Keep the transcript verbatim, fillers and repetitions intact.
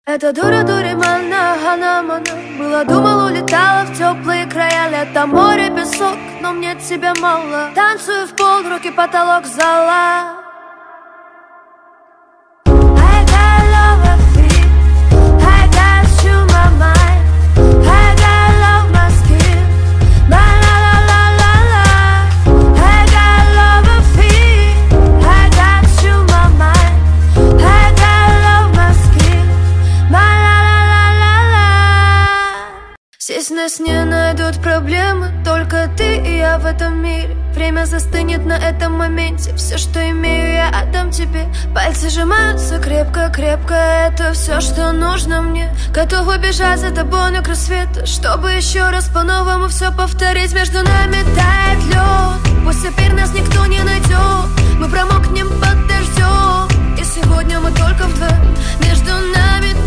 Это дура дуримана, она мана. Была, думала, улетала в теплые края. Лето, море, песок, но мне тебя мало. Танцую в пол, руки потолок зала. Здесь нас не найдут проблемы, только ты и я в этом мире. Время застынет на этом моменте. Все, что имею, я отдам тебе. Пальцы сжимаются крепко-крепко. Это все, что нужно мне. Готова бежать за тобой на край света, чтобы еще раз по-новому все повторить. Между нами тает лед. Пусть теперь нас никто не найдет. Мы промокнем под дождем. И сегодня мы только вдвоем. Между нами